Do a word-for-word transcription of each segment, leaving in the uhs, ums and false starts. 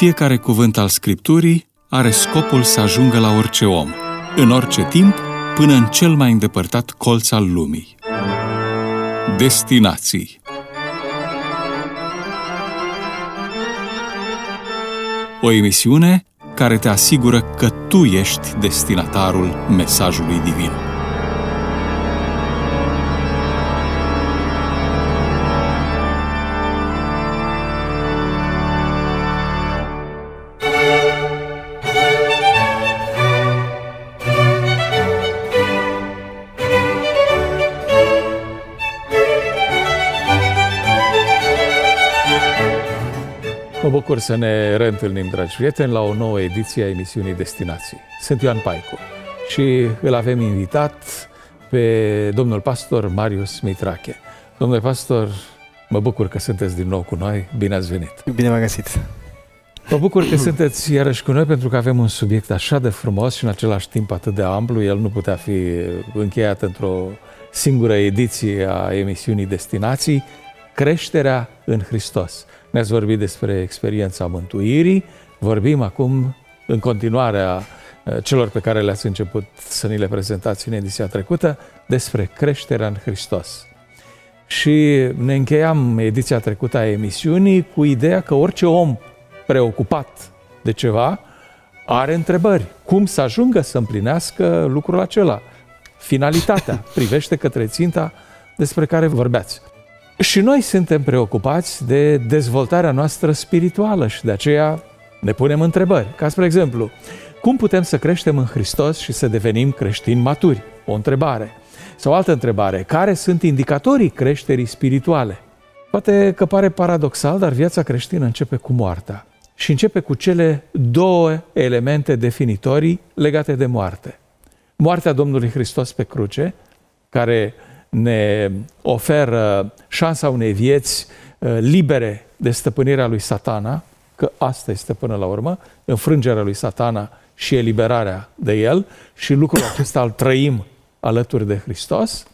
Fiecare cuvânt al Scripturii are scopul să ajungă la orice om, în orice timp, până în cel mai îndepărtat colț al lumii. Destinații. O emisiune care te asigură că tu ești destinatarul mesajului divin. Mă bucur să ne reîntâlnim, dragi prieteni, la o nouă ediție a emisiunii Destinații. Sunt Ioan Paicu și îl avem invitat pe domnul pastor Marius Mitrache. Domnule pastor, mă bucur că sunteți din nou cu noi. Bine ați venit! Bine v-am găsit! Mă bucur că sunteți iarăși cu noi pentru că avem un subiect așa de frumos și în același timp atât de amplu. El nu putea fi încheiat într-o singură ediție a emisiunii Destinații. Creșterea în Hristos. Ne-ați vorbit despre experiența mântuirii, vorbim acum în continuarea celor pe care le-ați început să ni le prezentați în ediția trecută, despre creșterea în Hristos. Și ne încheiam ediția trecută a emisiunii cu ideea că orice om preocupat de ceva are întrebări. Cum să ajungă să împlinească lucrul acela? Finalitatea privește către ținta despre care vorbeați. Și noi suntem preocupați de dezvoltarea noastră spirituală și de aceea ne punem întrebări. Ca spre exemplu, cum putem să creștem în Hristos și să devenim creștini maturi? O întrebare. Sau o altă întrebare. Care sunt indicatorii creșterii spirituale? Poate că pare paradoxal, dar viața creștină începe cu moartea. Și începe cu cele două elemente definitorii legate de moarte. Moartea Domnului Hristos pe cruce, care ne oferă șansa unei vieți libere de stăpânirea lui Satana, că asta este până la urmă, înfrângerea lui Satana și eliberarea de el, și lucrul acesta îl trăim alături de Hristos.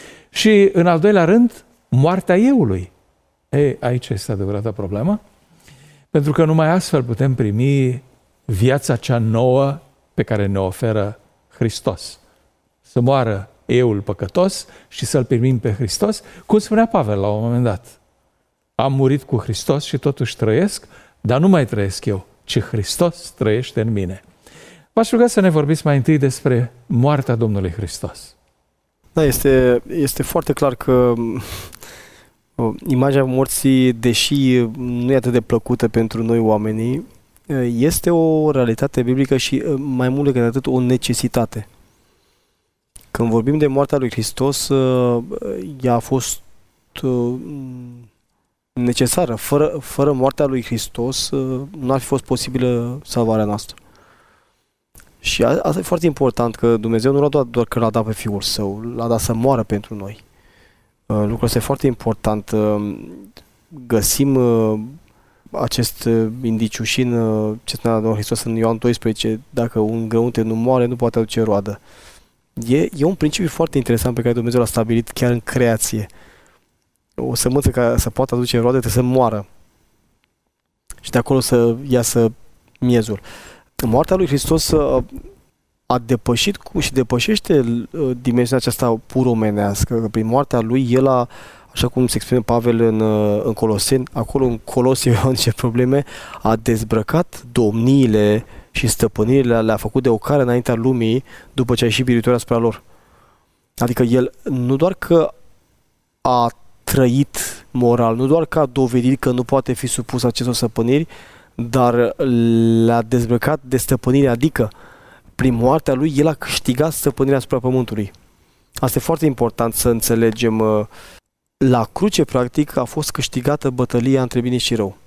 Și în al doilea rând, moartea euului. Ei, aici este adevărata problemă, pentru că numai astfel putem primi viața cea nouă pe care ne oferă Hristos. Să moară euul păcătos și să-L primim pe Hristos, cum spunea Pavel la un moment dat. Am murit cu Hristos și totuși trăiesc, dar nu mai trăiesc eu, ci Hristos trăiește în mine. V-aș ruga să ne vorbiți mai întâi despre moartea Domnului Hristos. Da, este, este foarte clar că imaginea morții, deși nu e atât de plăcută pentru noi oamenii, este o realitate biblică și mai mult decât atât o necesitate. Când vorbim de moartea lui Hristos, ea a fost necesară. Fără, fără moartea lui Hristos nu ar fi fost posibilă salvarea noastră. Și asta e foarte important, că Dumnezeu nu l-a dat doar că l-a dat pe Fiul Său, l-a dat să moară pentru noi. Lucrul ăsta e foarte important. Găsim acest indiciu și în ce spunea Domnul Hristos în Ioan doisprezece, dacă un grăunte nu moare, nu poate aduce roadă. E, e un principiu foarte interesant pe care Dumnezeu l-a stabilit chiar în creație. O sămânță care să poată aduce roade trebuie să moară. Și de acolo să iasă miezul. Moartea lui Hristos a depășit și depășește dimensiunea aceasta pur omenească. Prin moartea lui, el a, așa cum se exprimă Pavel în, în Coloseni, acolo în Colosie au niște probleme, a dezbrăcat domniile și stăpânirile, le-a făcut de ocară înaintea lumii după ce a ieșit biritoria asupra lor. Adică el nu doar că a trăit moral, nu doar că a dovedit că nu poate fi supus acestor stăpâniri, dar le-a dezbrăcat de stăpânire, adică prin moartea lui el a câștigat stăpânirea asupra pământului. Asta e foarte important să înțelegem. La cruce, practic, a fost câștigată bătălia între bine și rău.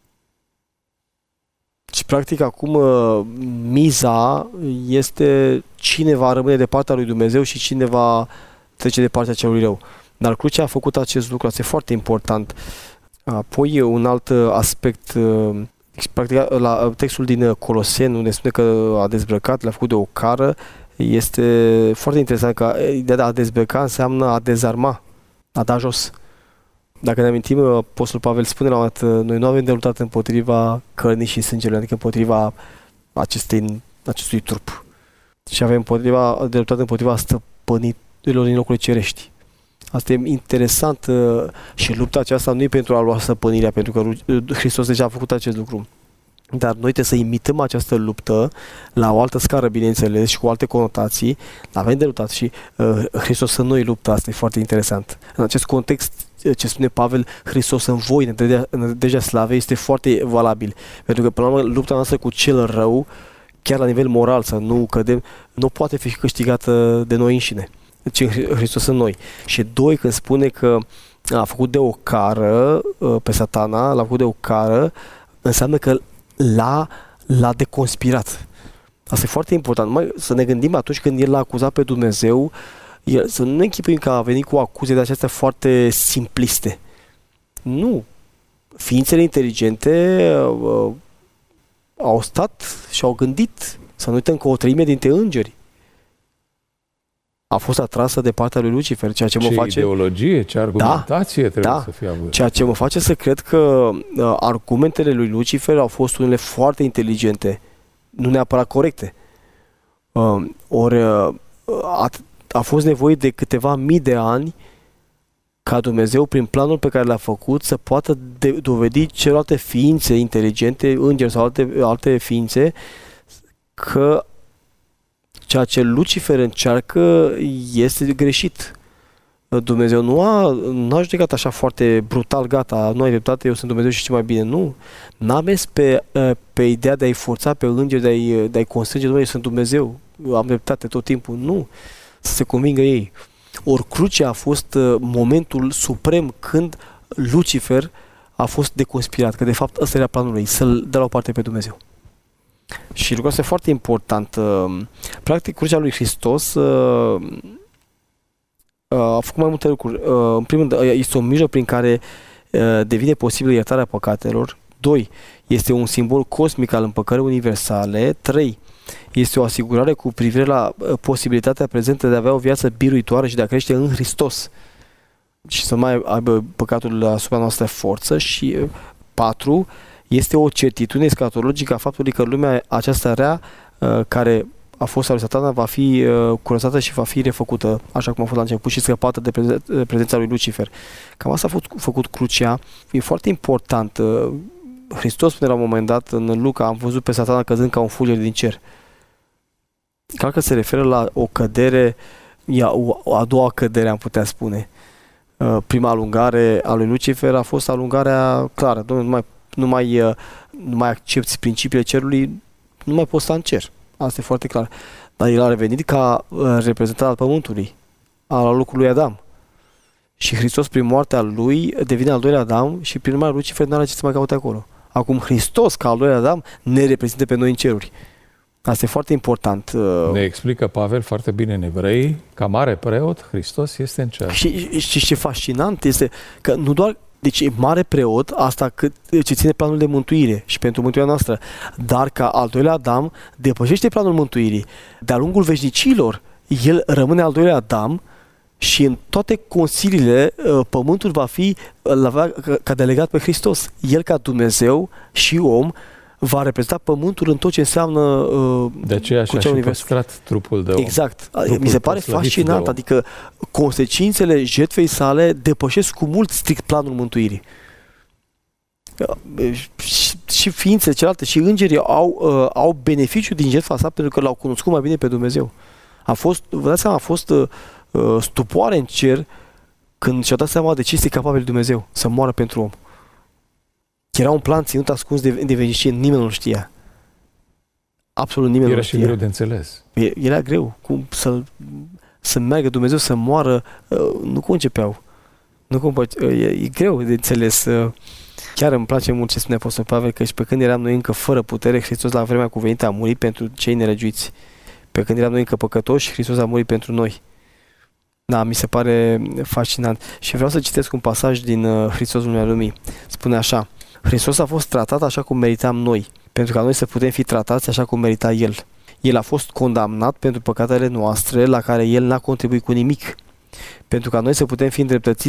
Și practic acum miza este cine va rămâne de partea lui Dumnezeu și cine va trece de partea celui rău. Dar crucea a făcut acest lucru, asta e foarte important. Apoi un alt aspect, practic la textul din Coloseni, unde spune că a dezbrăcat, le-a făcut de ocară, este foarte interesant că ideea de a dezbrăca înseamnă a dezarma, a da jos. Dacă ne amintim, Apostolul Pavel spune la un moment dat, noi nu avem de luptat împotriva cărnii și sângelui, adică împotriva acestei, acestui trup. Și avem împotriva, de luptat împotriva stăpânitorilor din locurile cerești. Asta e interesant și lupta aceasta nu e pentru a lua stăpânirea, pentru că Hristos deja a făcut acest lucru. Dar noi trebuie să imităm această luptă la o altă scară, bineînțeles, și cu alte conotații. Avem de luptat și uh, Hristos în noi luptă, asta e foarte interesant. În acest context, ce spune Pavel, Hristos în voi, în nădejdea slavei, este foarte valabil. Pentru că, până la urmă, lupta noastră cu cel rău, chiar la nivel moral, să nu cădem, nu poate fi câștigată de noi înșine, ci Hristos în noi. Și doi, când spune că a făcut de o cară uh, pe Satana, l-a făcut de o cară, înseamnă că l-a, l-a deconspirat. Asta e foarte important. Mai, să ne gândim atunci când el l-a acuzat pe Dumnezeu, el, să nu ne închipuim că a venit cu acuze de acestea foarte simpliste. Nu. Ființele inteligente uh, au stat și au gândit. Să nu uităm că o treime dintre îngeri a fost atrasă de partea lui Lucifer, ceea ce, ce mă face... ideologie, ce argumentație da, trebuie da, să fie avut. Ceea ce mă face să cred că uh, argumentele lui Lucifer au fost unele foarte inteligente, nu neapărat corecte. Uh, ori uh, a, a fost nevoie de câteva mii de ani ca Dumnezeu, prin planul pe care l-a făcut, să poată de- dovedi celelalte ființe inteligente, îngeri sau alte, alte ființe, că ceea ce Lucifer încearcă este greșit. Dumnezeu nu a, nu a judecat așa foarte brutal, gata, nu ai dreptate, eu sunt Dumnezeu și știu mai bine. Nu. N-a mers pe, pe ideea de a-i forța pe îngeri, de a-i, de a-i constrânge, Dumnezeu, eu sunt Dumnezeu, eu am dreptate tot timpul. Nu. Să se convingă ei. Ori crucea a fost momentul suprem când Lucifer a fost deconspirat, că de fapt ăsta era planul lui, să-l dea la o parte pe Dumnezeu. Și lucrul ăsta e foarte important. Practic, crucea lui Hristos a făcut mai multe lucruri. În primul rând, este un mijloc prin care devine posibilă iertarea păcatelor. Doi, este un simbol cosmic al împăcării universale. Trei, este o asigurare cu privire la posibilitatea prezentă de a avea o viață biruitoare și de a crește în Hristos și să mai aibă păcatul asupra noastră forță. Și patru, este o certitudine escatologică a faptului că lumea aceasta rea, care a fost a lui Satana, va fi curățată și va fi refăcută, așa cum a fost la început, și scăpată de, prezen- de prezența lui Lucifer. Cam asta a fost făcut crucea. E foarte important. Hristos spune la un moment dat în Luca, am văzut pe Satana căzând ca un fulger din cer. Cred că se referă la o cădere, o a doua cădere, am putea spune. Prima alungare a lui Lucifer a fost alungarea clară. Dom'le, nu mai, nu mai, nu mai accepți principiile cerului, nu mai poți sta în cer. Asta e foarte clar. Dar el a revenit ca reprezentant al pământului, al locului Adam. Și Hristos, prin moartea lui, devine al doilea Adam și prin urmare Lucifer nu are ce să mai caute acolo. Acum Hristos, ca al doilea Adam, ne reprezintă pe noi în ceruri. Asta e foarte important. Ne explică Pavel foarte bine în Evrei, ca mare preot, Hristos este în cer. Și, și ce fascinant este că nu doar, deci e mare preot, asta cât, ce ține planul de mântuire și pentru mântuirea noastră, dar ca al doilea Adam depășește planul mântuirii. De-a lungul veșnicilor, el rămâne al doilea Adam și în toate consiliile pământul va fi ca delegat pe Hristos. El ca Dumnezeu și om va reprezenta pământul în tot ce înseamnă uh, de aceea și-a și păstrat trupul de om. Exact. Trupul Mi se pare fascinant, adică consecințele jertfei sale depășesc cu mult strict planul mântuirii. Și, și ființele celelalte și îngerii au, uh, au beneficiu din jertfa sa pentru că l-au cunoscut mai bine pe Dumnezeu. A fost, vă dați seama, a fost uh, stupoare în cer când și-a dat seama de ce este capabil Dumnezeu să moară pentru om. Era un plan ținut ascuns de, de veșnicie, nimeni nu știa. Absolut nimeni era nu știa. Era și greu de înțeles. Era greu. Cum să, să meargă Dumnezeu să moară, nu concepeau. Nu cum, e, e greu de înțeles. Chiar îmi place mult ce spune Apostol Pavel, că și pe când eram noi încă fără putere, Hristos la vremea cuvenită a murit pentru cei nelegiuiți. Pe când eram noi încă păcătoși, Hristos a murit pentru noi. Da, mi se pare fascinant. Și vreau să citesc un pasaj din uh, Hristos lumea lumii. Spune așa: Hristos a fost tratat așa cum meritam noi, pentru ca noi să putem fi tratați așa cum merita El. El a fost condamnat pentru păcatele noastre, la care El n-a contribuit cu nimic, pentru ca noi să putem fi îndreptățiți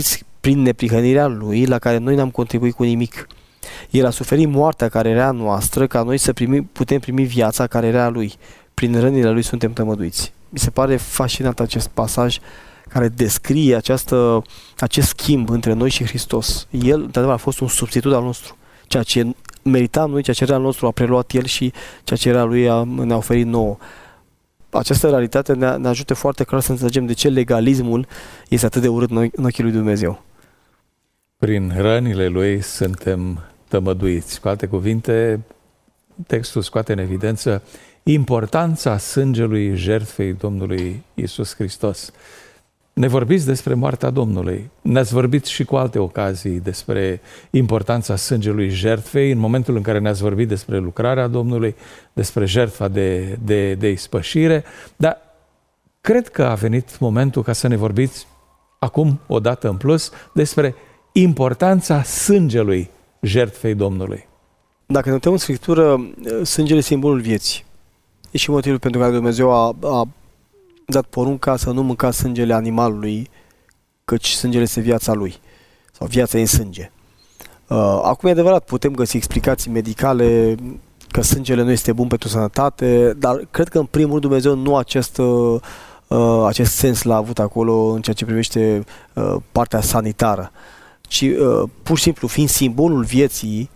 prin neprihănirea Lui, la care noi n-am contribuit cu nimic. El a suferit moartea care era a noastră, ca noi să primi, putem primi viața care era a Lui. Prin rănile Lui suntem tămăduiți. Mi se pare fascinant acest pasaj care descrie această, acest schimb între noi și Hristos. El, într-adevăr, a fost un substitut al nostru. Ceea ce meritam noi, ceea ce era al nostru, a preluat El și ceea ce era a Lui a, ne-a oferit nouă. Această realitate ne, ne ajută foarte clar să înțelegem de ce legalismul este atât de urât în ochii lui Dumnezeu. Prin rănile Lui suntem tămăduiți. Cu alte cuvinte, textul scoate în evidență importanța sângelui jertfei Domnului Iisus Hristos. Ne vorbiți despre moartea Domnului. Ne-ați vorbit și cu alte ocazii despre importanța sângelui jertfei, în momentul în care ne-ați vorbit despre lucrarea Domnului, despre jertfa de, de, de ispășire, dar cred că a venit momentul ca să ne vorbiți acum, o dată în plus, despre importanța sângelui jertfei Domnului. Dacă ne uităm în Scriptură, sângele e simbolul vieții. E și motivul pentru care Dumnezeu a, a dat porunca să nu mânca sângele animalului, căci sângele este viața lui, sau viața e în sânge. Uh, acum e adevărat, putem găsi explicații medicale că sângele nu este bun pentru sănătate, dar cred că în primul rând Dumnezeu nu acest, uh, acest sens l-a avut acolo în ceea ce privește uh, partea sanitară, ci uh, pur și simplu, fiind simbolul vieții,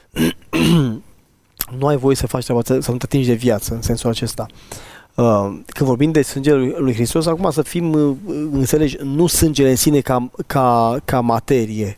nu ai voie să faci treaba, să nu te atingi de viață în sensul acesta. Când vorbim de sângele lui Hristos, acum să fim înțelegi, nu sângele în sine ca, ca, ca materie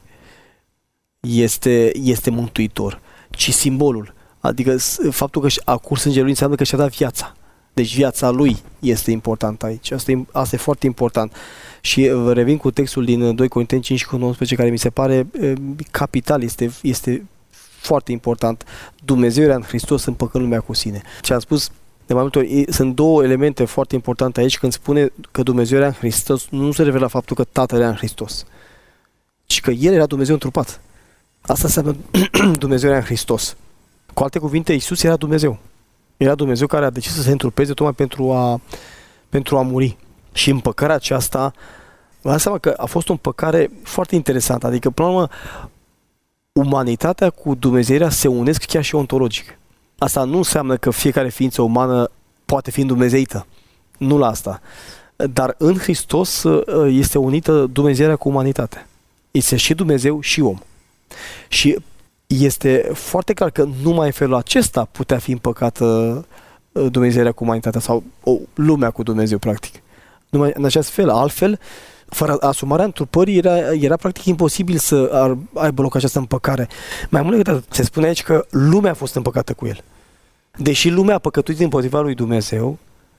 este, este mântuitor, ci simbolul. Adică faptul că a curs sângele lui înseamnă că și-a dat viața. Deci viața lui este importantă aici. Asta e, asta e foarte important. Și revin cu textul din doi Corinteni cinci cu nouăsprezece, care mi se pare capital, este, este foarte important. Dumnezeu era în Hristos împăcând lumea cu sine. Ce am spus de mai multe ori, sunt două elemente foarte importante aici. Când spune că Dumnezeu era în Hristos, nu se referă la faptul că Tatăl era în Hristos, ci că El era Dumnezeu întrupat. Asta înseamnă Dumnezeu era în Hristos. Cu alte cuvinte, Iisus era Dumnezeu. Era Dumnezeu care a decis să se întrupeze tocmai pentru a, pentru a muri. Și împăcarea aceasta, vă dați seama că a fost o împăcare foarte interesantă. Adică, până la urmă, umanitatea cu Dumnezeirea se unesc chiar și ontologic. Asta nu înseamnă că fiecare ființă umană poate fi îndumezeită. Nu la asta. Dar în Hristos este unită Dumnezeirea cu umanitatea. Este și Dumnezeu și om. Și este foarte clar că numai în felul acesta putea fi împăcată Dumnezeirea cu umanitatea sau o, lumea cu Dumnezeu, practic. Numai în acest fel. Altfel, fără asumarea întrupării, era, era practic imposibil să ar, aibă loc această împăcare. Mai mult decât atât, se spune aici că lumea a fost împăcată cu el. Deși lumea a păcătuit împotriva lui Dumnezeu,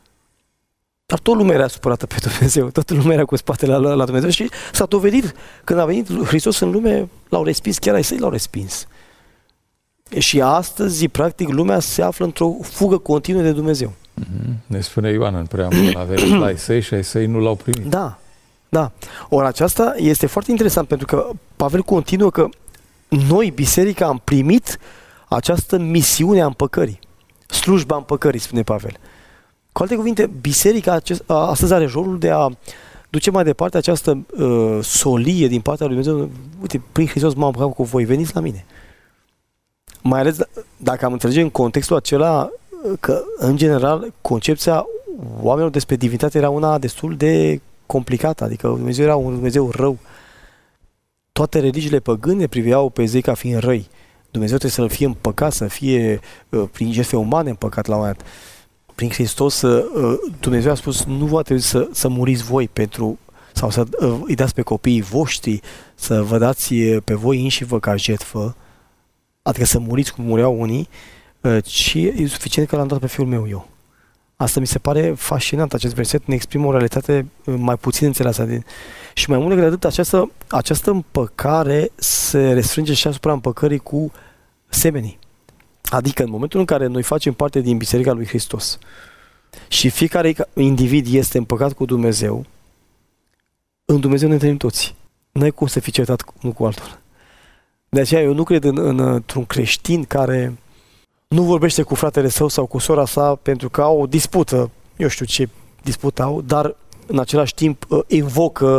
dar tot lumea era supărată pe Dumnezeu, toată lumea era cu spatele la, la Dumnezeu și s-a dovedit, când a venit Hristos în lume, l-au respins, chiar ai săi l-au respins. Și astăzi, practic, lumea se află într-o fugă continuă de Dumnezeu. Mm-hmm. Ne spune Ioan în preambul, a venit la ai săi și ai săi nu l-au primit. Da, da. Ori aceasta este foarte interesant, pentru că Pavel continuă că noi, biserica, am primit această misiune a împăcării. Slujba împăcării, spune Pavel. Cu alte cuvinte, biserica acest, a, astăzi are rolul de a duce mai departe această uh, solie din partea lui Dumnezeu. Uite, prin Hristos m-am împăcat cu voi, veniți la mine. Mai ales dacă am înțelege în contextul acela că, în general, concepția oamenilor despre divinitate era una destul de complicată, adică Dumnezeu era un Dumnezeu rău. Toate religiile păgâne priveau pe zei ca fiind răi. Dumnezeu trebuie să fie împăcat, să fie uh, prin jertfe umane împăcat la un moment dat. Prin Hristos, uh, Dumnezeu a spus, nu va trebui să, să muriți voi pentru, sau să uh, îi dați pe copiii voștri, să vă dați pe voi înși vă ca jertfă, adică să muriți cum mureau unii, uh, ci e suficient că l-am dat pe Fiul meu eu. Asta mi se pare fascinant, acest verset ne exprimă o realitate mai puțin înțeleasă. De... Și mai mult decât atât, această, această împăcare se restrânge și asupra împăcării cu semenii. Adică în momentul în care noi facem parte din Biserica lui Hristos și fiecare individ este împăcat cu Dumnezeu, în Dumnezeu ne întâlnim toți. Nu ai cum să fii certat unul cu altul. De aceea eu nu cred în, în, într-un creștin care nu vorbește cu fratele său sau cu sora sa pentru că au o dispută, eu știu ce dispută au, dar în același timp invocă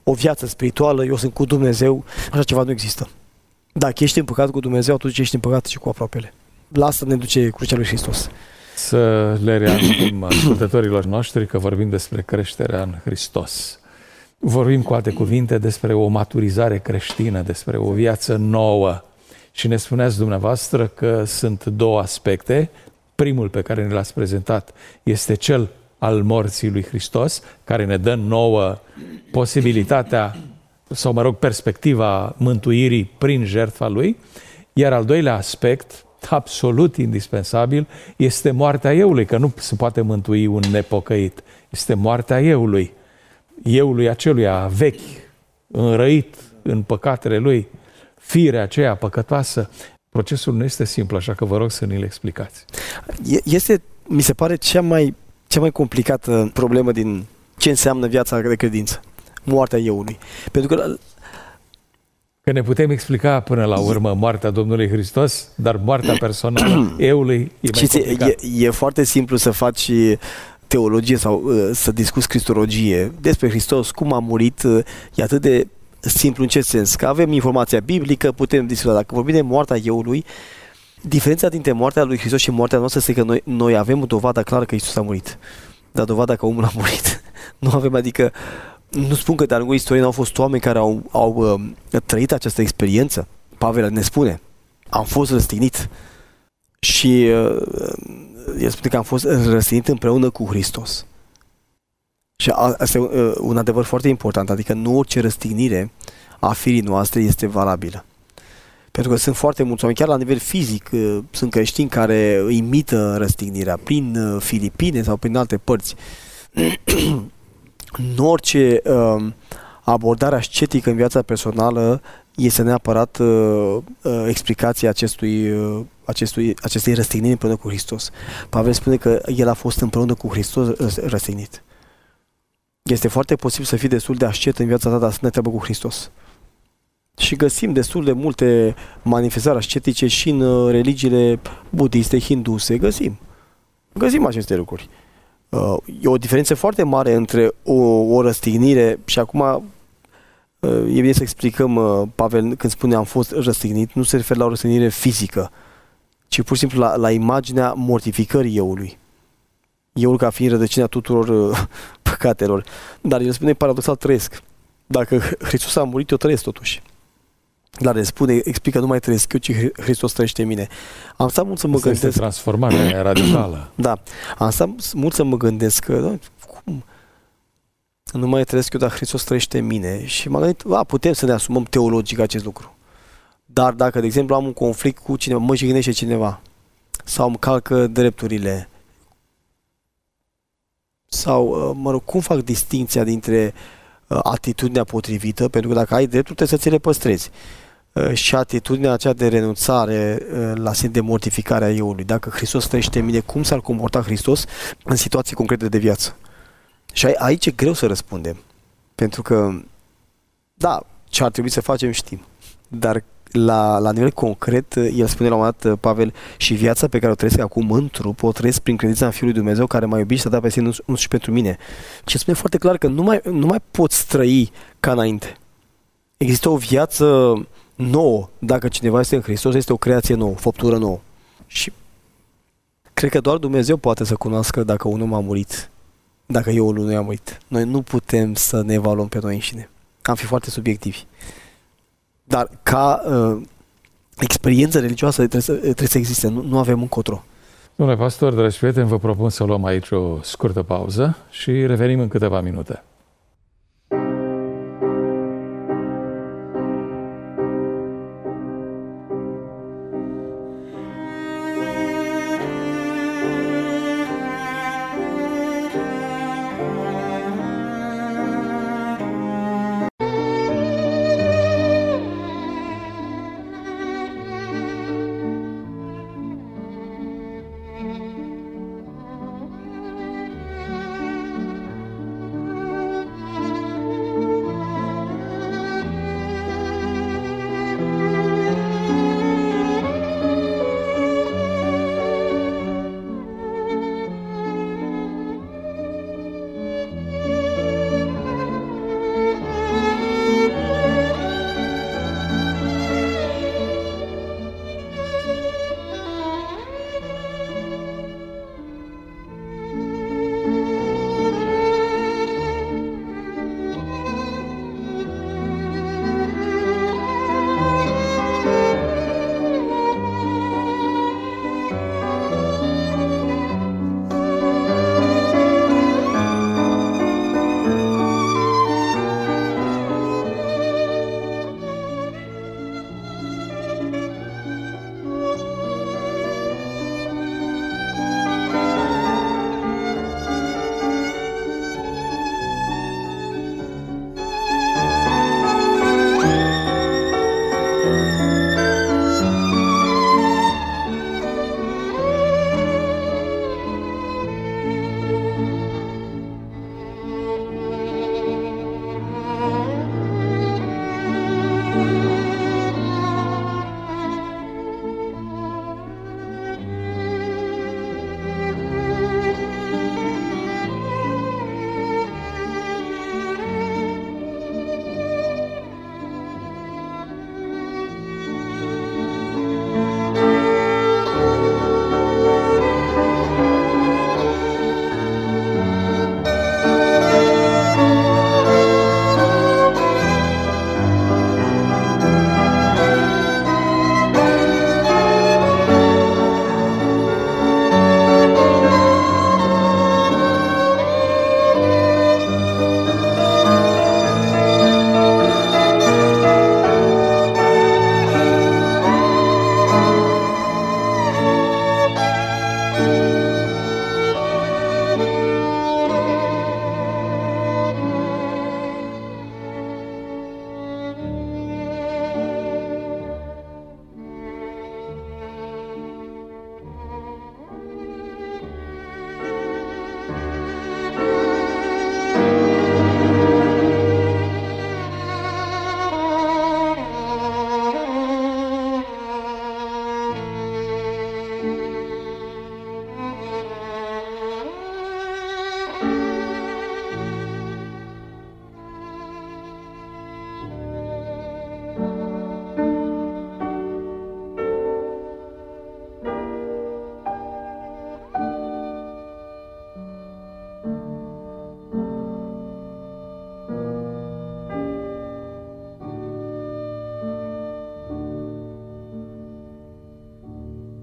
o viață spirituală, eu sunt cu Dumnezeu, așa ceva nu există. Dacă ești în păcat cu Dumnezeu, atunci ești în păcat și cu aproapele. La asta ne duce crucea lui Hristos. Să le reamintim ascultătorilor noștri că vorbim despre creșterea în Hristos. Vorbim cu alte cuvinte despre o maturizare creștină, despre o viață nouă. Și ne spuneați dumneavoastră că sunt două aspecte. Primul pe care ne l-ați prezentat este cel al morții lui Hristos, care ne dă nouă posibilitatea, sau mă rog, perspectiva mântuirii prin jertfa lui. Iar al doilea aspect, absolut indispensabil, este moartea eului, că nu se poate mântui un nepocăit. Este moartea eului, eului aceluia vechi, înrăit în păcatele lui, firea aceea păcătoasă. Procesul nu este simplu, așa că vă rog să ne-l explicați. Este, mi se pare, cea mai, cea mai complicată problemă din ce înseamnă viața de credință. Moartea eului. Pentru că Că ne putem explica până la urmă moartea Domnului Hristos, dar moartea personală eului e mai complicat. E, e foarte simplu să faci teologie sau uh, să discuți cristologie despre Hristos, cum a murit, uh, e atât de simplu în ce sens? Că avem informația biblică, putem discuta. Dacă vorbim de moartea eului, diferența dintre moartea lui Hristos și moartea noastră este că noi, noi avem o dovadă clară că Iisus a murit. Dar dovada că omul a murit nu avem, adică nu spun că de-a lungul istoriei n-au fost oameni care au, au uh, trăit această experiență. Pavel ne spune, am fost răstignit și uh, el spune că am fost răstignit împreună cu Hristos. Și asta e uh, un adevăr foarte important, adică nu orice răstignire a firii noastre este valabilă. Pentru că sunt foarte mulți oameni, chiar la nivel fizic, uh, sunt creștini care imită răstignirea prin uh, Filipine sau prin alte părți. Nu orice uh, abordare ascetică în viața personală este neapărat uh, uh, explicația acestui, uh, acestui, acestei răstigniri împreună cu Hristos. Pavel spune că el a fost împreună cu Hristos răstignit. Este foarte posibil să fii destul de ascet în viața ta, dar să ne treabă cu Hristos. Și găsim destul de multe manifestări ascetice și în uh, religiile budiste, hinduse, găsim. Găsim aceste lucruri. Uh, e o diferență foarte mare între o, o răstignire și acum uh, e bine să explicăm, uh, Pavel când spune am fost răstignit, nu se referă la o răstignire fizică, ci pur și simplu la, la imaginea mortificării eului. Eul ca fiind rădăcina tuturor uh, păcatelor. Dar el spune paradoxal trăiesc. Dacă Hristos a murit, eu trăiesc totuși. Dar el spune, explică, nu mai trăiesc eu, ci Hristos trăiește în mine. Am stat mult să mă Asta gândesc... este transformarea radicală. Da. Am stat mult să mă gândesc că, da, cum? Nu mai trăiesc eu, dar Hristos trăiește în mine. Și m-am gândit, a, putem să ne asumăm teologic acest lucru. Dar dacă, de exemplu, am un conflict cu cineva, mă jignește cineva, sau îmi calcă drepturile, sau, mă rog, cum fac distinția dintre atitudinea potrivită, pentru că dacă ai dreptul, trebuie să ți le păstrezi. Și atitudinea aceea de renunțare la sine de mortificare a eului. Dacă Hristos trăiește în mine, cum s-ar comporta Hristos în situații concrete de viață? Și aici e greu să răspundem. Pentru că, da, ce ar trebui să facem știm. Dar la, la nivel concret, el spune la un moment dat, Pavel, și viața pe care o trăiesc acum în trup, o trăiesc prin credința în Fiul lui Dumnezeu care m-a iubit și s-a dat pe sine însuși pentru mine. Și spune foarte clar că nu mai, nu mai poți trăi ca înainte. Există o viață nouă. Dacă cineva este în Hristos, este o creație nouă, o făptură nouă. Și cred că doar Dumnezeu poate să cunoască dacă un om a murit, dacă eu nu i-am murit. Noi nu putem să ne evaluăm pe noi înșine. Am fi foarte subiectivi. Dar ca uh, experiență religioasă trebuie să, trebuie să existe, nu, nu avem încotro. Domnule pastor, dragi prieteni, vă propun să luăm aici o scurtă pauză și revenim în câteva minute.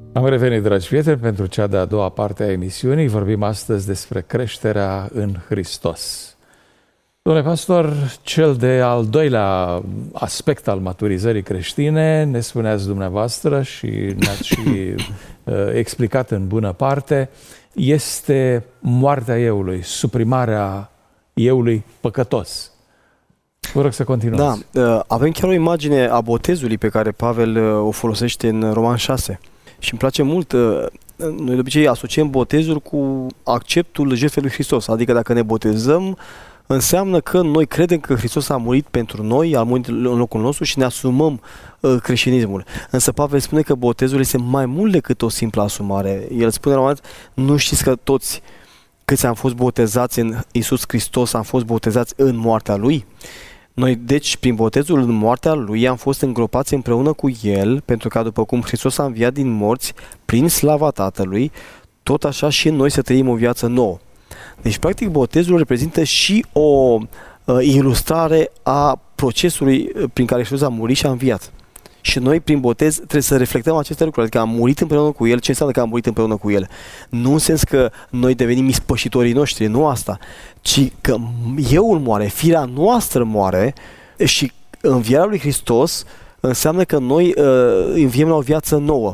Am revenit, dragi prieteni, pentru cea de-a doua parte a emisiunii. Vorbim astăzi despre creșterea în Hristos. Domnule pastor, cel de al doilea aspect al maturizării creștine, ne spuneați dumneavoastră și ne-ați și uh, explicat în bună parte, este moartea eului, suprimarea eului păcătos. Vă rog să continuați. Da, avem chiar o imagine a botezului pe care Pavel o folosește în Roman șase. Și îmi place mult, noi de obicei asociem botezul cu acceptul jertfei lui Hristos. Adică dacă ne botezăm, înseamnă că noi credem că Hristos a murit pentru noi, a murit în locul nostru și ne asumăm creștinismul. Însă Pavel spune că botezul este mai mult decât o simplă asumare. El spune la un moment, nu știți că toți câți am fost botezați în Iisus Hristos, am fost botezați în moartea Lui? Noi, deci, prin botezul în moartea Lui, am fost îngropați împreună cu El, pentru că, după cum Hristos a înviat din morți, prin slava Tatălui, tot așa și noi să trăim o viață nouă. Deci, practic, botezul reprezintă și o uh, ilustrare a procesului prin care Hristos a murit și a înviat. Și noi, prin botez, trebuie să reflectăm aceste lucruri. Adică am murit împreună cu El. Ce înseamnă că am murit împreună cu El? Nu în sens că noi devenim ispășitorii noștri, nu asta. Ci că euul moare, firea noastră moare și învierea lui Hristos înseamnă că noi uh, înviem la o viață nouă.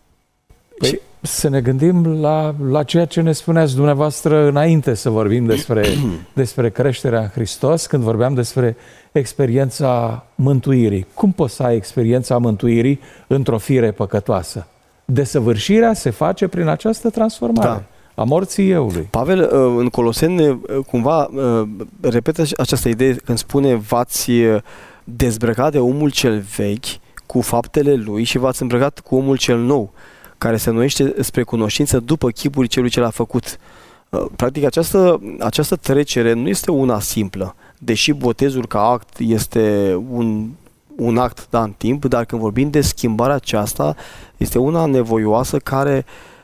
Păi, și să ne gândim la, la ceea ce ne spuneați dumneavoastră înainte să vorbim despre, despre creșterea în Hristos, când vorbeam despre experiența mântuirii. Cum poți să ai experiența mântuirii într-o fire păcătoasă? Desăvârșirea se face prin această transformare. Da. A morții eului. Pavel în Coloseni cumva repetă această idee când spune v-ați dezbrăcat de omul cel vechi cu faptele lui și v-ați îmbrăcat cu omul cel nou, care se înnoiește spre cunoștință după chipul celui ce l-a făcut. Practic această, această trecere nu este una simplă, deși botezul ca act este un, un act da, în timp, dar când vorbim de schimbarea aceasta, este una nevoioasă care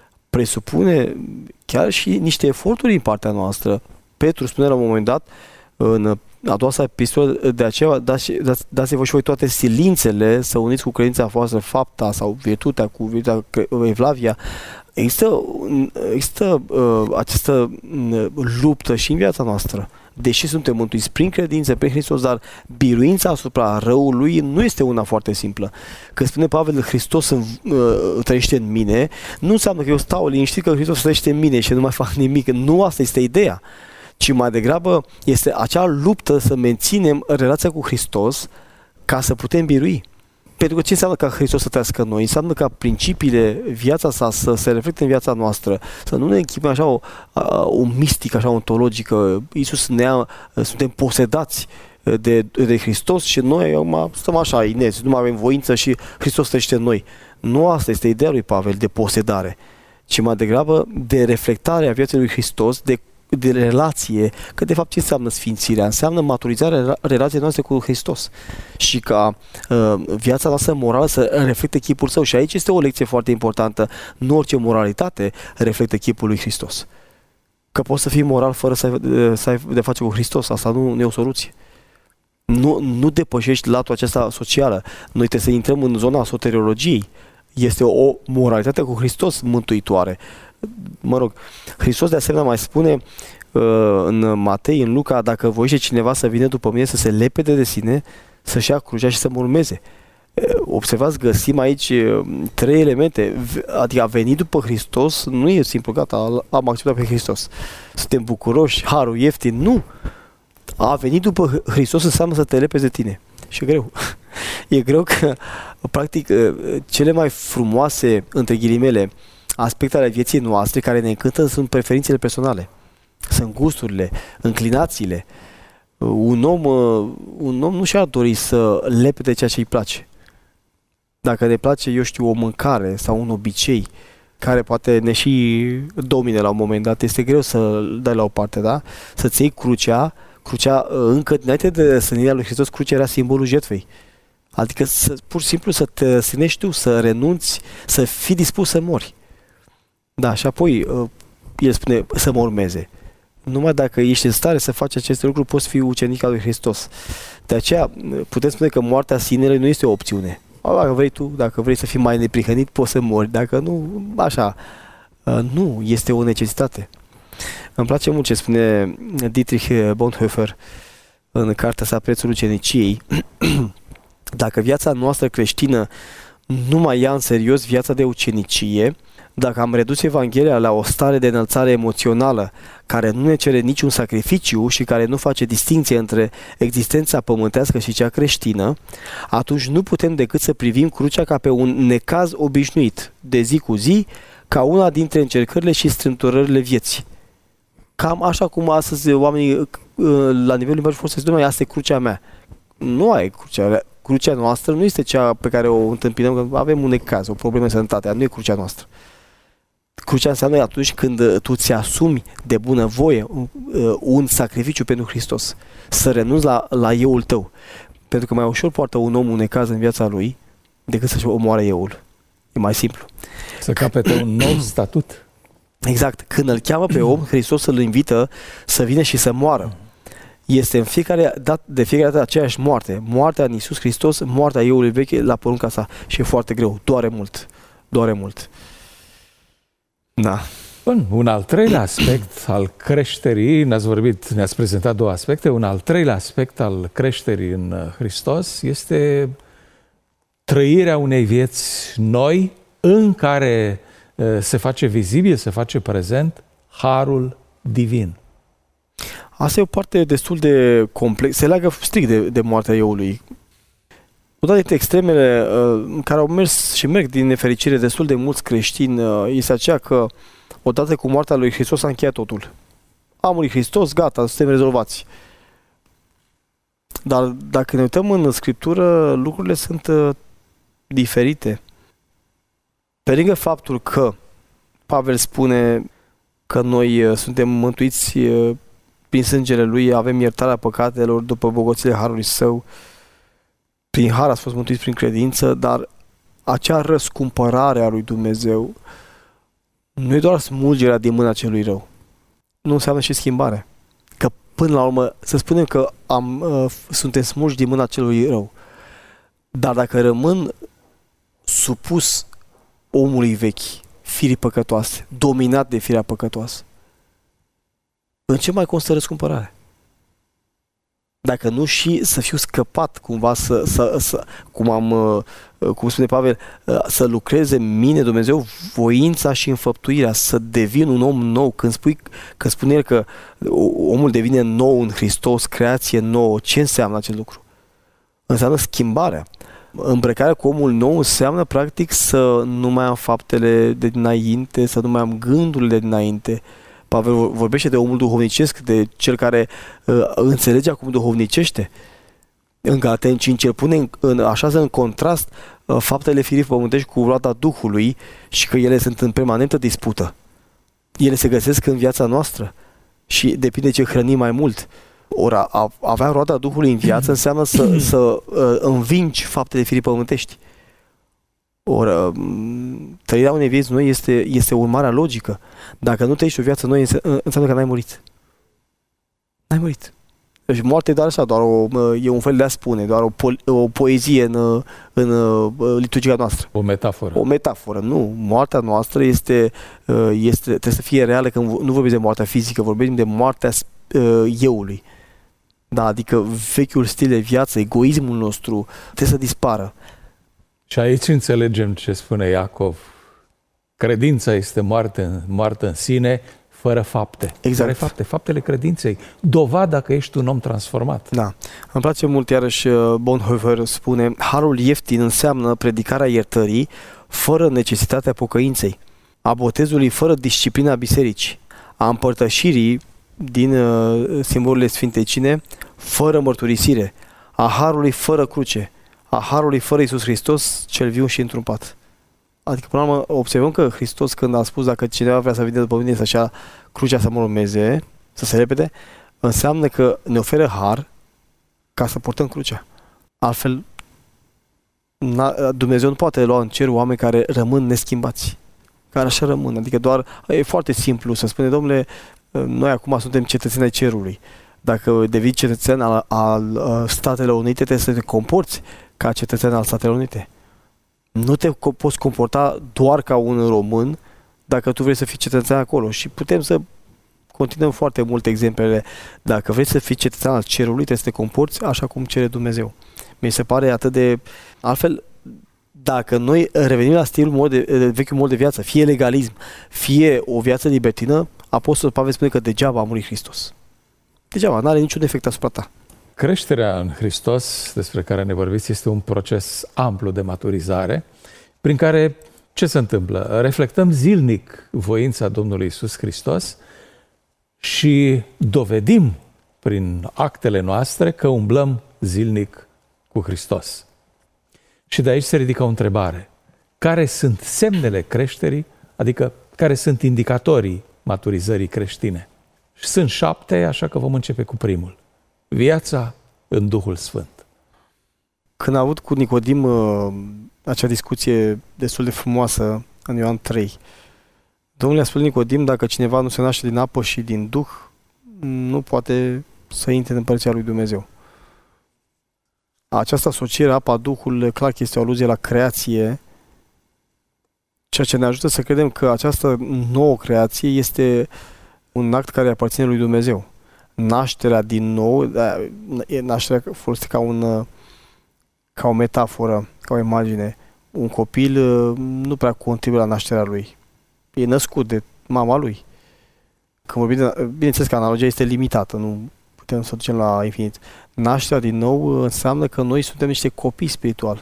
presupune chiar și niște eforturi din partea noastră. Petru spune la un moment dat, în a doua sa epistolă, de aceea dați, dați, dați-vă și voi toate silințele să uniți cu credința voastră fapta sau virtutea cu virtutea evlavia. Există, există uh, această uh, luptă și în viața noastră. Deși suntem mântuiți prin credință, prin Hristos, dar biruința asupra răului nu este una foarte simplă. Când spune Pavel, Hristos în, uh, trăiește în mine, nu înseamnă că eu stau liniștit că Hristos trăiește în mine și nu mai fac nimic. Nu asta este ideea. Ci mai degrabă este acea luptă să menținem relația cu Hristos ca să putem birui. Pentru că ce înseamnă ca Hristos să trăiască în noi? Înseamnă ca principiile, viața sa să se reflecte în viața noastră, să nu ne închipem așa o, o mistică, așa ontologică. Iisus ne ia, suntem posedați de, de Hristos și noi acum stăm așa inerți, nu mai avem voință și Hristos trăiește în noi. Nu asta este ideea lui Pavel de posedare, ci mai degrabă de reflectare a vieții lui Hristos, de de relație, că de fapt ce înseamnă sfințirea? Înseamnă maturizarea relației noastre cu Hristos și ca uh, viața noastră morală să reflecte chipul Său. Și aici este o lecție foarte importantă. Nu orice moralitate reflectă chipul lui Hristos. Că poți să fii moral fără să ai, să ai de face cu Hristos. Asta nu, nu e o soluție. Nu, nu depășești latul acesta socială. Noi trebuie să intrăm în zona soteriologiei. Este o moralitate cu Hristos mântuitoare. Mă rog, Hristos de asemenea mai spune uh, în Matei, în Luca, dacă voiește cineva să vină după mine, să se lepede de sine, să-și ia crucea și să mă urmeze. Uh, observați, găsim aici uh, trei elemente. Adică a venit după Hristos nu e simplu, gata, am acceptat pe Hristos. Suntem bucuroși, harul ieftin, nu. A venit după Hristos înseamnă să te lepezi de tine. Și e greu. E greu că, practic, uh, cele mai frumoase, între ghilimele, aspecte ale vieții noastre care ne încântă sunt preferințele personale, sunt gusturile, înclinațiile. Un om, un om nu și-ar dori să lepede ceea ce îi place. Dacă ne place, eu știu, o mâncare sau un obicei care poate ne și domine la un moment dat, este greu să-l dai la o parte, da? Să-ți iei crucea, crucea încă înainte de sânirea lui Hristos, crucea era simbolul jertfei. Adică să, pur și simplu să te sânești tu, să renunți, să fii dispus să mori. Da, și apoi el spune să mă urmeze. Numai dacă ești în stare să faci aceste lucruri, poți fi ucenic al lui Hristos. De aceea putem spune că moartea sinelui nu este o opțiune. Dacă vrei tu, dacă vrei să fii mai neprihănit, poți să mori. Dacă nu, așa. Nu, este o necesitate. Îmi place mult ce spune Dietrich Bonhoeffer în cartea sa Prețul uceniciei. Dacă viața noastră creștină nu mai ia în serios viața de ucenicie, dacă am redus Evanghelia la o stare de înălțare emoțională care nu ne cere niciun sacrificiu și care nu face distinție între existența pământească și cea creștină, atunci nu putem decât să privim crucea ca pe un necaz obișnuit, de zi cu zi, ca una dintre încercările și strâmtorările vieții. Cam așa cum astăzi oamenii la nivelul limbajului folosesc, zic, domnule, asta e crucea mea. Nu ai crucea. Crucea noastră nu este cea pe care o întâmpinăm, că avem un necaz, o problemă de sănătate, nu e crucea noastră. Crucea înseamnă atunci când tu ți asumi de bunăvoie un sacrificiu pentru Hristos, să renunți la, la euul tău. Pentru că mai ușor poartă un om un necaz în viața lui decât să-și omoare euul. E mai simplu. Să capete un nou statut. Exact. Când îl cheamă pe om, Hristos îl invită să vină și să moară. Este în fiecare dat, de fiecare dată aceeași moarte. Moartea în Iisus Hristos, moartea euului vechi la porunca sa. Și e foarte greu. Doare mult. Doare mult. Da. Bun, un al treilea aspect al creșterii, ne-ați vorbit, ne-ați prezentat două aspecte, un al treilea aspect al creșterii în Hristos este trăirea unei vieți noi în care se face vizibil, se face prezent harul divin. Asta e o parte destul de complexă, se leagă strict de, de moartea euului. Una dintre extremele în uh, care au mers și merg din nefericire destul de mulți creștini uh, este aceea că odată cu moartea lui Hristos s-a încheiat totul. A murit Hristos, gata, suntem rezolvați. Dar dacă ne uităm în Scriptură, lucrurile sunt uh, diferite. Pe lângă faptul că Pavel spune că noi uh, suntem mântuiți uh, prin sângele Lui, avem iertarea păcatelor după bogățile harului Său, prin har ați fost mântuiți prin credință, dar acea răscumpărare a lui Dumnezeu nu e doar smulgerea din mâna celui rău. Nu înseamnă și schimbare. Că până la urmă, să spunem că am, uh, suntem smulgi din mâna celui rău. Dar dacă rămân supus omului vechi, firii păcătoase, dominat de firea păcătoasă, în ce mai constă răscumpărare? Dacă nu și să fiu scăpat cumva, să, să, să, cum, am, cum spune Pavel, să lucreze în mine Dumnezeu voința și înfăptuirea, să devin un om nou. Când, spui, când spune el că omul devine nou în Hristos, creație nouă, ce înseamnă acest lucru? Înseamnă schimbarea. Îmbrăcarea cu omul nou înseamnă practic să nu mai am faptele de dinainte, să nu mai am gândurile de dinainte. Pavel vorbește de omul duhovnicesc, de cel care uh, înțelege acum duhovnicește. În Galateni cinci el pune în, în, așează în contrast uh, faptele firii pământești cu roada Duhului și că ele sunt în permanentă dispută. Ele se găsesc în viața noastră și depinde ce hrănim mai mult. Ori a, a avea roada Duhului în viață înseamnă să, să uh, învingi faptele firii pământești. Ori trăirea unei vieți noi este, este urmarea logică. Dacă nu trăiești o viață noi, înseamnă că n-ai murit. N-ai murit. Deci moartea e doar așa, doar o, e un fel de a spune, doar o, po, o poezie în, în, în liturgia noastră. O metaforă. O metaforă, nu. Moartea noastră este, este trebuie să fie reală, că nu vorbim de moartea fizică, vorbim de moartea uh, euului. Da, adică vechiul stil de viață, egoismul nostru, trebuie să dispară. Și aici înțelegem ce spune Iacov. Credința este moarte, moarte în sine, fără fapte. Exact. Fără fapte, faptele credinței. Dovada că ești un om transformat. Da. Îmi place mult, iarăși, Bonhoeffer spune, harul ieftin înseamnă predicarea iertării fără necesitatea pocăinței, a botezului fără disciplina bisericii, a împărtășirii din uh, simbolurile Sfintei Cine fără mărturisire, a harului fără cruce, a harului fără Iisus Hristos, cel viu și întrumpat. Adică, până la urmă, observăm că Hristos, când a spus dacă cineva vrea să vină după mine să-și ia crucea să mă urmeze, să se repede, înseamnă că ne oferă har ca să purtăm crucea. Altfel, Dumnezeu nu poate lua în cer oameni care rămân neschimbați, care așa rămân. Adică doar, e foarte simplu să spune, domnule, noi acum suntem cetățeni ai cerului. Dacă devii cetățean al, al Statelor Unite, trebuie să te comporți ca cetățean al Statelor Unite. Nu te poți comporta doar ca un român dacă tu vrei să fii cetățean acolo. Și putem să continuăm foarte multe exemplele. Dacă vrei să fii cetățean al cerului, trebuie să te comporți așa cum cere Dumnezeu. Mi se pare atât de... Altfel, dacă noi revenim la stilul mod de, de, vechiul mod de viață, fie legalism, fie o viață libertină, Apostolul Pavel spune că degeaba a murit Hristos. Degeaba, nu are niciun efect asupra ta. Creșterea în Hristos, despre care ne vorbiți, este un proces amplu de maturizare, prin care ce se întâmplă? Reflectăm zilnic voința Domnului Iisus Hristos și dovedim prin actele noastre că umblăm zilnic cu Hristos. Și de aici se ridică o întrebare. Care sunt semnele creșterii, adică care sunt indicatorii maturizării creștine? Și sunt șapte, așa că vom începe cu primul. Viața în Duhul Sfânt. Când a avut cu Nicodim uh, acea discuție destul de frumoasă în Ioan trei, Domnul i-a spus Nicodim, dacă cineva nu se naște din apă și din Duh, nu poate să intre în Împărăția lui Dumnezeu. Această asociere apa Duhului, clar că este o aluzie la creație, ceea ce ne ajută să credem că această nouă creație este un act care aparține lui Dumnezeu. Nașterea din nou, nașterea folosită ca, un, ca o metaforă, ca o imagine. Un copil nu prea contribuie la nașterea lui. E născut de mama lui. Când vorbim de, bineînțeles că analogia este limitată, nu putem să ducem la infinit. Nașterea din nou înseamnă că noi suntem niște copii spirituali.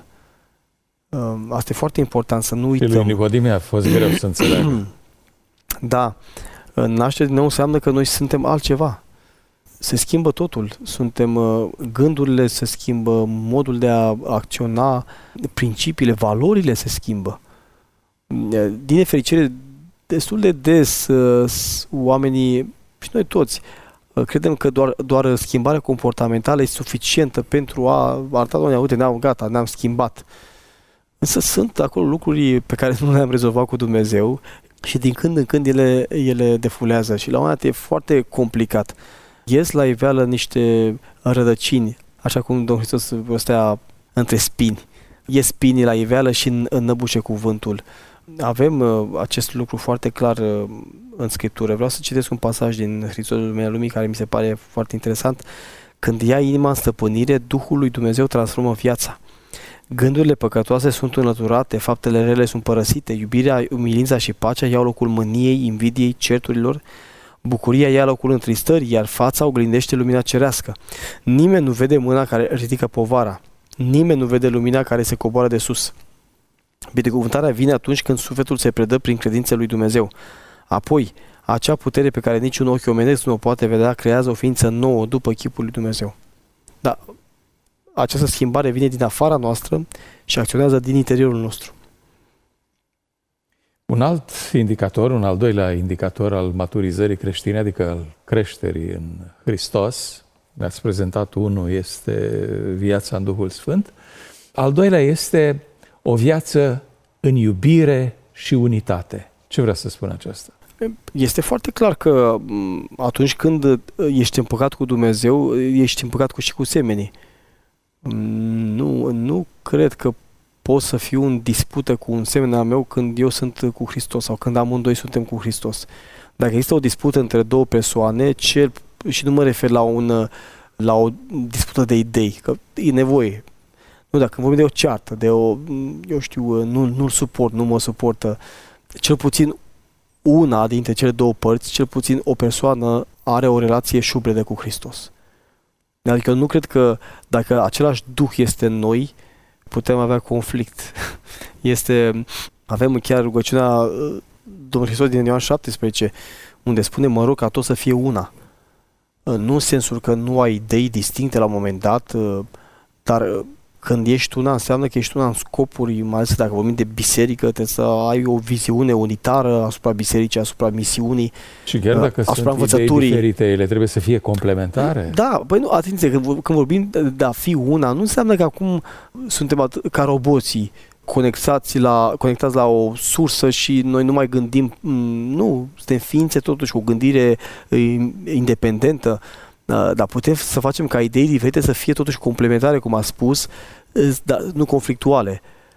Asta e foarte important, să nu uităm. Și lui Nicodim a fost greu să înțeleagă. Da. Nașterea din nou înseamnă că noi suntem altceva. Se schimbă totul. Suntem, gândurile se schimbă, modul de a acționa, principiile, valorile se schimbă. Din nefericire, destul de des oamenii, și noi toți, credem că doar, doar schimbarea comportamentală e suficientă pentru a arăta, doamne, uite, ne-am gata, ne-am schimbat. Însă sunt acolo lucruri pe care nu le-am rezolvat cu Dumnezeu și din când în când ele, ele defulează și la un moment dat e foarte complicat. Ies la iveală niște rădăcini, așa cum Domnul Hristos stea între spini. Ies spinii la iveală și înnăbușe cuvântul. Avem uh, acest lucru foarte clar uh, în Scriptură. Vreau să citesc un pasaj din Hristosul Lumina Lumii care mi se pare foarte interesant. Când ia inima în stăpânire, Duhul lui Dumnezeu transformă viața. Gândurile păcătoase sunt înlăturate, faptele rele sunt părăsite, iubirea, umilința și pacea iau locul mâniei, invidiei, certurilor, bucuria ia locul întristării, iar fața oglindește lumina cerească. Nimeni nu vede mâna care ridică povara, nimeni nu vede lumina care se coboară de sus. Binecuvântarea vine atunci când sufletul se predă prin credința lui Dumnezeu. Apoi, acea putere pe care niciun ochi omenesc nu o poate vedea, creează o ființă nouă după chipul lui Dumnezeu. Dar această schimbare vine din afara noastră și acționează din interiorul nostru. Un alt indicator, un al doilea indicator al maturizării creștine, adică al creșterii în Hristos, ne-ați prezentat unul, este viața în Duhul Sfânt. Al doilea este o viață în iubire și unitate. Ce vrea să spun aceasta? Este foarte clar că atunci când ești împăcat cu Dumnezeu, ești împăcat cu și cu semenii. Nu, nu cred că pot să fiu în dispută cu un semen al meu când eu sunt cu Hristos sau când amândoi suntem cu Hristos. Dacă există o dispută între două persoane, cel, și nu mă refer la, un, la o dispută de idei, că e nevoie. Nu, dacă vorbim de o ceartă, de o, eu știu, nu, nu-l suport, nu mă suportă, cel puțin una dintre cele două părți, cel puțin o persoană are o relație șubredă cu Hristos. Adică nu cred că dacă același Duh este în noi, putem avea conflict. Este, avem chiar rugăciunea Domnului Hristos din Ioan șaptesprezece, unde spune, mă rog ca tot să fie una. Nu în sensul că nu ai idei distincte la un moment dat, dar când ești una, înseamnă că ești una în scopuri, mai ales dacă vorbim de biserică, trebuie să ai o viziune unitară asupra bisericii, asupra misiunii, și chiar dacă asupra sunt idei diferite, ele trebuie să fie complementare? Da, păi nu, atenție, când, când vorbim de a fi una, nu înseamnă că acum suntem ca roboții, conectați la, conectați la o sursă și noi nu mai gândim, nu, suntem ființe totuși cu o gândire independentă, dar putem să facem ca idei diferite să fie totuși complementare, cum a spus, dar nu conflictuale.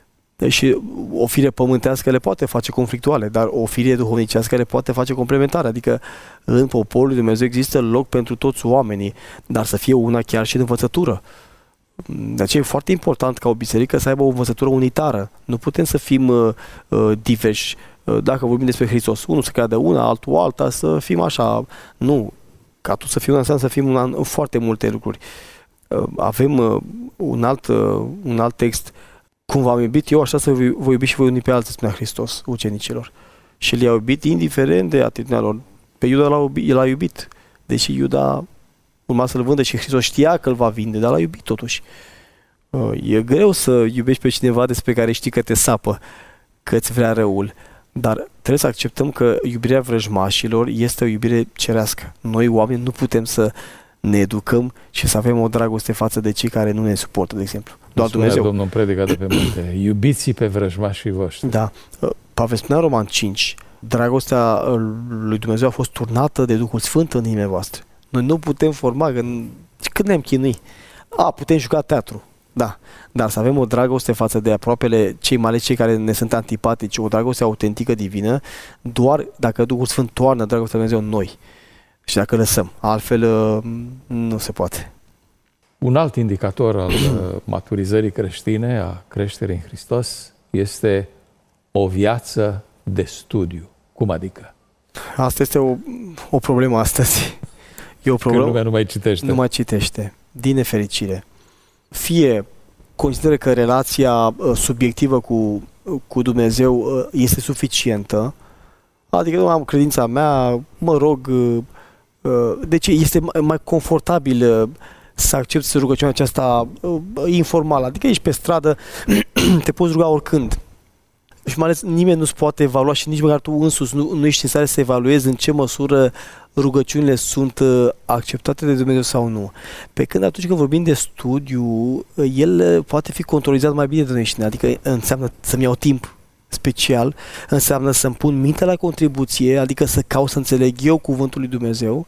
Și o fire pământească le poate face conflictuale, dar o fire duhovnicească le poate face complementare. Adică în poporul lui Dumnezeu există loc pentru toți oamenii, dar să fie una chiar și în învățătură. De aceea e foarte important ca o biserică să aibă o învățătură unitară. Nu putem să fim uh, uh, diversi. Uh, dacă vorbim despre Hristos, unul să creadă una, altul alta, să fim așa. Nu. Ca tu să fii una, înseamnă să fim una în foarte multe lucruri. Uh, avem uh, un, alt, uh, un alt text. Cum v-am iubit eu, așa să vă iubi și voi unii pe alții, spunea Hristos ucenicilor. Și le-a iubit indiferent de atitudinea lor. Pe Iuda l-a iubit, l-a iubit. Deși Iuda urma să-l vândă și Hristos știa că îl va vinde, dar l-a iubit totuși. E greu să iubești pe cineva despre care știi că te sapă, că îți vrea răul. Dar trebuie să acceptăm că iubirea vrăjmașilor este o iubire cerească. Noi, oameni, nu putem să ne educăm și să avem o dragoste față de cei care nu ne suportă, de exemplu. Doar Dumnezeu. Domnul în predica de pe munte, iubiți pe vrăjmașii voștri. Da. Pavel spunea în Roman cinci, dragostea lui Dumnezeu a fost turnată de Duhul Sfânt în inimile voastre. Noi nu putem forma, că cât ne-am chinuit. A, putem juca teatru, da, dar să avem o dragoste față de aproapele, cei mai ales cei care ne sunt antipatici, o dragoste autentică, divină, doar dacă Duhul Sfânt toarnă dragostea lui Dumnezeu în noi. Și dacă lăsăm, altfel nu se poate. Un alt indicator al maturizării creștine, a creșterii în Hristos, este o viață de studiu. Cum adică? Asta este o, o problemă astăzi. E o problemă. Că lumea nu mai citește. Nu mai citește, din nefericire. Fie consideră că relația subiectivă cu, cu Dumnezeu este suficientă, adică nu am credința mea, mă rog, de ce este mai confortabil să accepti rugăciunea aceasta informală, adică ești pe stradă, te poți ruga oricând. Și mai ales nimeni nu-ți poate evalua și nici măcar tu însuți nu, nu ești în stare să evaluezi în ce măsură rugăciunile sunt acceptate de Dumnezeu sau nu. Pe când atunci când vorbim de studiu, el poate fi controlizat mai bine de noi, adică înseamnă să-mi iau timp special, înseamnă să-mi pun mintea la contribuție, adică să caut să înțeleg eu cuvântul lui Dumnezeu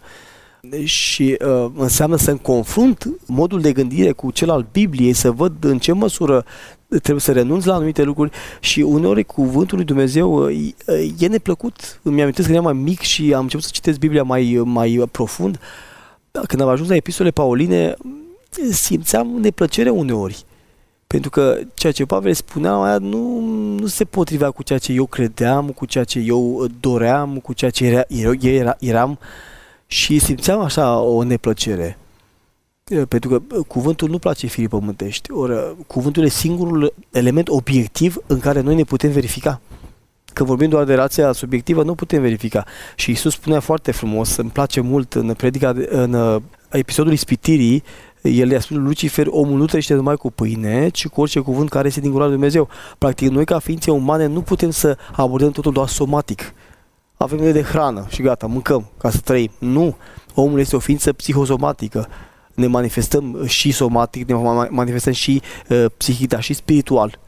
și uh, înseamnă să-mi confrunt modul de gândire cu cel al Bibliei, să văd în ce măsură trebuie să renunț la anumite lucruri și uneori cuvântul lui Dumnezeu uh, e neplăcut. Îmi amintesc că eram mai mic și am început să citesc Biblia mai, mai profund. Când am ajuns la epistole pauline, simțeam neplăcere uneori. Pentru că ceea ce Pavel spunea nu, nu se potrivea cu ceea ce eu credeam, cu ceea ce eu doream, cu ceea ce era, era, eram și simțeam așa o neplăcere. Pentru că cuvântul nu place firii pământești. Ori cuvântul e singurul element obiectiv în care noi ne putem verifica. Când vorbim doar de relația subiectivă, nu putem verifica. Și Iisus spunea foarte frumos, îmi place mult în predica, în episodul ispitirii, el i-a spus lui Lucifer, omul nu trăiește numai cu pâine, ci cu orice cuvânt care este din gura lui Dumnezeu. Practic, noi ca ființe umane nu putem să abordăm totul doar somatic. Avem nevoie de hrană și gata, mâncăm ca să trăim. Nu, omul este o ființă psihosomatică. Ne manifestăm și somatic, ne manifestăm și uh, psihic, dar și spiritual.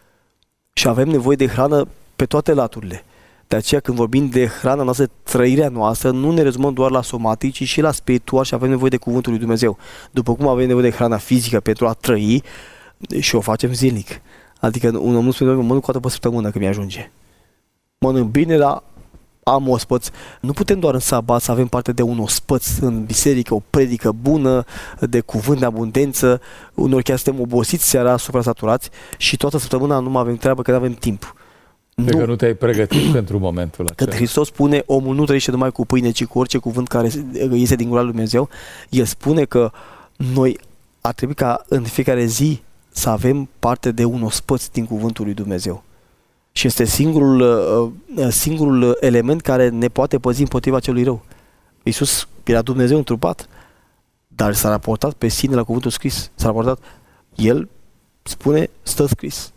Și avem nevoie de hrană pe toate laturile. De aceea când vorbim de hrana noastră, trăirea noastră, nu ne rezumăm doar la somatic, ci și la spiritual și avem nevoie de cuvântul lui Dumnezeu. După cum avem nevoie de hrana fizică pentru a trăi și o facem zilnic. Adică un om nu spune, mănânc o dată pe săptămână că mi-ajunge. Mănânc bine, dar am ospăț. Nu putem doar în sabat să avem parte de un ospăț în biserică, o predică bună, de cuvânt de abundență, uneori chiar suntem obosiți seara, supra-saturați și toată săptămâna nu mai avem treabă că nu avem timp. De nu. Că nu te-ai pregătit pentru momentul acela. Când Hristos spune, omul nu trăiește numai cu pâine, ci cu orice cuvânt care iese din gura lui Dumnezeu, El spune că noi ar trebui ca în fiecare zi să avem parte de un ospăț din cuvântul lui Dumnezeu. Și este singurul, singurul element care ne poate păzi împotriva celui rău. Iisus era Dumnezeu întrupat, dar s-a raportat pe sine la cuvântul scris. S-a raportat, El spune, stă scris.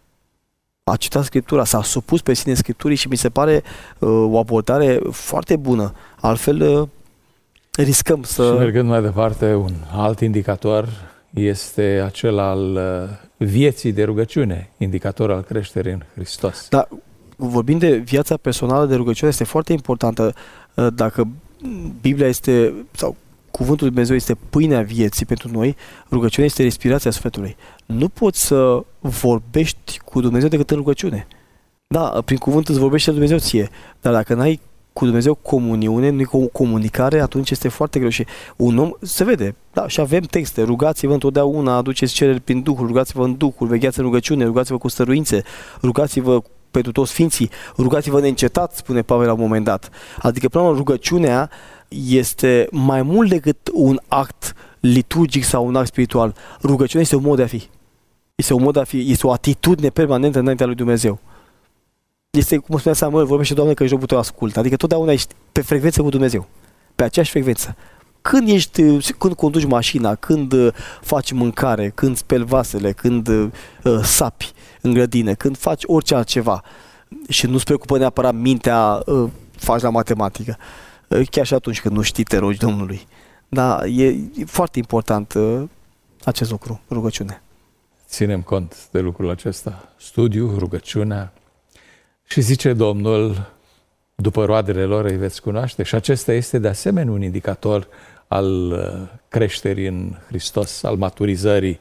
A citat Scriptura, s-a supus pe sine Scripturii și mi se pare uh, o abordare foarte bună. Altfel, uh, riscăm să... Și mergând mai departe, un alt indicator este acel al uh, vieții de rugăciune, indicator al creșterii în Hristos. Da, vorbind de viața personală de rugăciune, este foarte importantă. Uh, dacă Biblia este, sau cuvântul lui Dumnezeu este pâinea vieții pentru noi, rugăciunea este respirația sufletului. Nu poți să vorbești cu Dumnezeu decât în rugăciune. Da, prin cuvânt îți vorbește Dumnezeu ție, dar dacă n-ai cu Dumnezeu comuniune, nu comunicare, atunci este foarte greu. Și un om, se vede, da, și avem texte, rugați-vă întotdeauna, aduceți cereri prin Duhul, rugați-vă în Duhul, vegheați în rugăciune, rugați-vă cu stăruințe, rugați-vă pentru toți sfinții, rugați-vă neîncetat, spune Pavel la un moment dat. Adică, până la urmă, rugăciunea este mai mult decât un act liturgic sau un act spiritual. Rugăciunea este un mod de a fi. Este un mod de a fi, este o atitudine permanentă înaintea lui Dumnezeu. Este, cum spunea Samuel, vorbește, Doamne, că ești robul tău ascult. Adică totdeauna ești pe frecvență cu Dumnezeu. Pe aceeași frecvență. Când ești, când conduci mașina, când faci mâncare, când speli vasele, când uh, sapi în grădină, când faci orice altceva și nu-ți preocupă neapărat mintea, uh, faci la matematică. Uh, chiar și atunci când nu știi, te rogi Domnului. Dar e, e foarte important uh, acest lucru, rugăciune. Ținem cont de lucrul acesta. Studiu, rugăciunea. Și zice Domnul, după roadele lor îi veți cunoaște. Și acesta este de asemenea un indicator al creșterii în Hristos, al maturizării.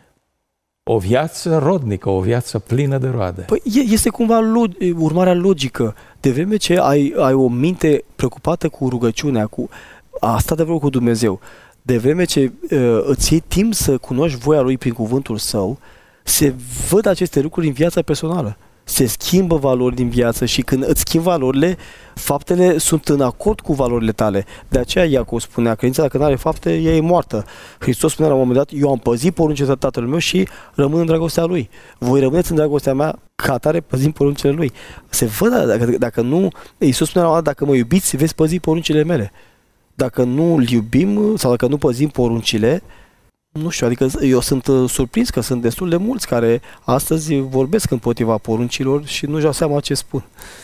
O viață rodnică, o viață plină de roade. Păi este cumva log- urmarea logică. De vreme ce ai, ai o minte preocupată cu rugăciunea, cu a sta de vorbă cu Dumnezeu, de vreme ce uh, îți iei timp să cunoști voia Lui prin cuvântul Său, se văd aceste lucruri în viața personală. Se schimbă valori din viață și când îți schimbi valorile, faptele sunt în acord cu valorile tale. De aceea Iacov spunea, credința dacă nu are fapte, ea e moartă. Hristos spunea la un moment dat, eu am păzit poruncile Tatălui meu și rămân în dragostea Lui. Voi rămâneți în dragostea mea ca atare păzim poruncile Lui. Se văd, dacă, dacă nu, Iisus spunea la un moment dat, dacă mă iubiți, veți păzi poruncile mele. Dacă nu îl iubim sau dacă nu păzim poruncile, nu știu, adică eu sunt surprins că sunt destul de mulți care astăzi vorbesc împotriva poruncilor și nu-și dau seama ce spun.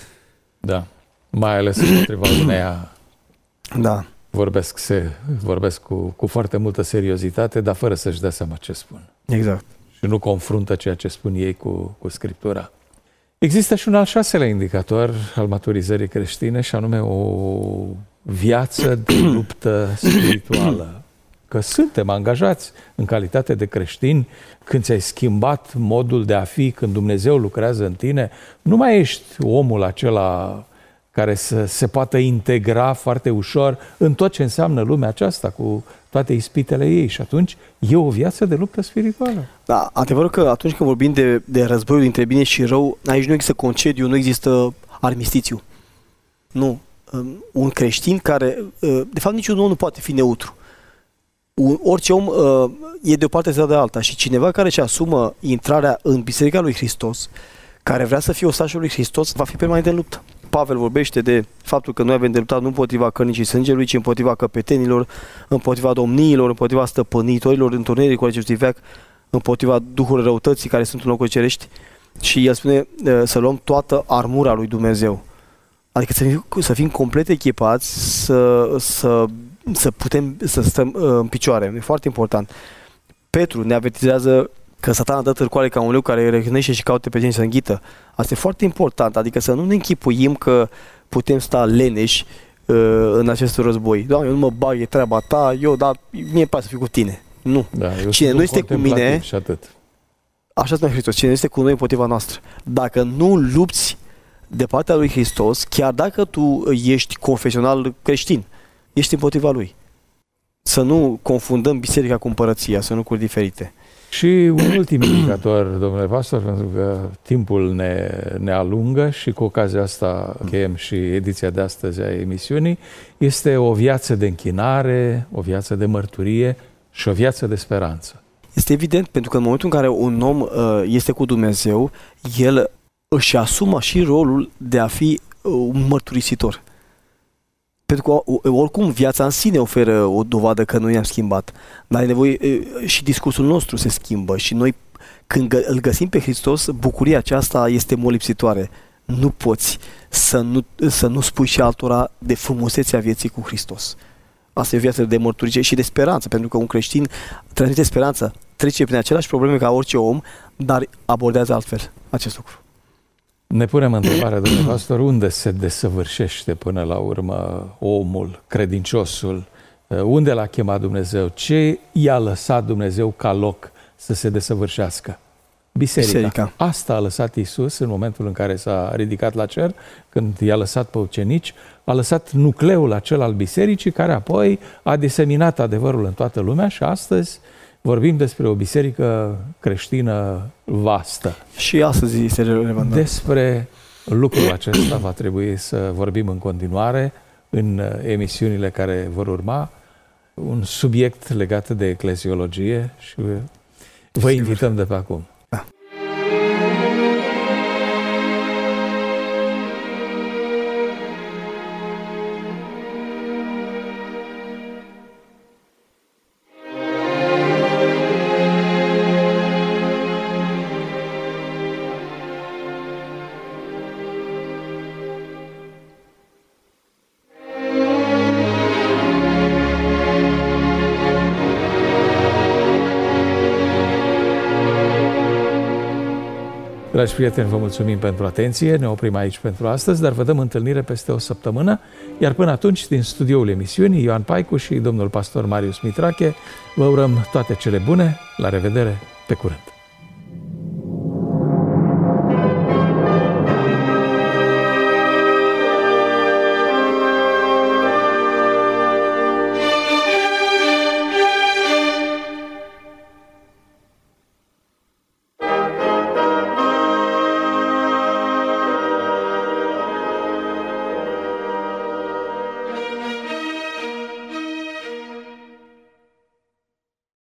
Da, mai ales împotriva uneia da. vorbesc, se, vorbesc cu, cu foarte multă seriozitate, dar fără să-și dea seama ce spun. Exact. Și nu confruntă ceea ce spun ei cu, cu Scriptura. Există și un al șaselea indicator al maturizării creștine și anume o viață de luptă spirituală. Că suntem angajați în calitate de creștini, când ți-ai schimbat modul de a fi, când Dumnezeu lucrează în tine, nu mai ești omul acela care să se poată integra foarte ușor în tot ce înseamnă lumea aceasta, cu toate ispitele ei. Și atunci e o viață de luptă spirituală. Da, adevărul că atunci când vorbim de, de războiul dintre bine și rău, aici nu există concediu, nu există armistițiu. Nu. Un creștin care, de fapt niciun om nu poate fi neutru. Orice om uh, e de o parte sau de alta și cineva care își asumă intrarea în Biserica lui Hristos, care vrea să fie ostașul lui Hristos, va fi permanent în luptă. Pavel vorbește de faptul că noi avem de luptat nu împotriva cărnii și sângelui, ci împotriva căpetenilor, împotriva domniilor, împotriva stăpânitorilor, întornirii cu acestui veac, împotriva duhurilor răutății care sunt în locuri cerești. Și el spune uh, să luăm toată armura lui Dumnezeu. Adică să fim, să fim complet echipați, să, să să putem să stăm uh, în picioare. E foarte important. Petru ne avertizează că Satana dă târcoale ca un leu care răhnește și caute pe cine să înghită. Asta e foarte important. Adică să nu ne închipuim că putem sta leneși uh, în acest război. Doamne, eu nu mă bag, e treaba ta, eu, dar mie pasă să fiu cu tine. Nu. Da, cine nu este cu mine, și atât. Așa spune Hristos, cine este cu noi împotriva noastră. Dacă nu lupți de partea lui Hristos, chiar dacă tu ești confesional creștin, ești împotriva lui. Să nu confundăm biserica cu împărăția, sunt lucruri diferite. Și un ultim indicator, domnule pastor, pentru că timpul ne, ne alungă și cu ocazia asta încheiem și ediția de astăzi a emisiunii, este o viață de închinare, o viață de mărturie și o viață de speranță. Este evident, pentru că în momentul în care un om uh, este cu Dumnezeu, el își asumă și rolul de a fi uh, un mărturisitor. Pentru că oricum viața în sine oferă o dovadă că noi ne-am schimbat. Dar e nevoie și discursul nostru se schimbă și noi când îl găsim pe Hristos, bucuria aceasta este molipsitoare. Nu poți să nu, să nu spui și altora de frumusețea vieții cu Hristos. Asta e o viață de mărturie și de speranță, pentru că un creștin transmite speranță, trece prin aceleași probleme ca orice om, dar abordează altfel acest lucru. Ne punem întrebarea, domnule pastor, unde se desăvârșește până la urmă omul, credinciosul, unde l-a chemat Dumnezeu, ce i-a lăsat Dumnezeu ca loc să se desăvârșească? Biserica. Biserica. Asta a lăsat Iisus în momentul în care s-a ridicat la cer, când i-a lăsat pe ucenici, a lăsat nucleul acela al bisericii, care apoi a diseminat adevărul în toată lumea și astăzi vorbim despre o biserică creștină vastă. Și astăzi este relevant. Despre lucrul acesta va trebui să vorbim în continuare în emisiunile care vor urma, un subiect legat de ecleziologie și vă invităm de pe acum. Da. Dragi prieteni, vă mulțumim pentru atenție, ne oprim aici pentru astăzi, dar vă dăm întâlnire peste o săptămână, iar până atunci, din studioul emisiunii, Ioan Paicu și domnul pastor Marius Mitrache, vă urăm toate cele bune, la revedere, pe curând!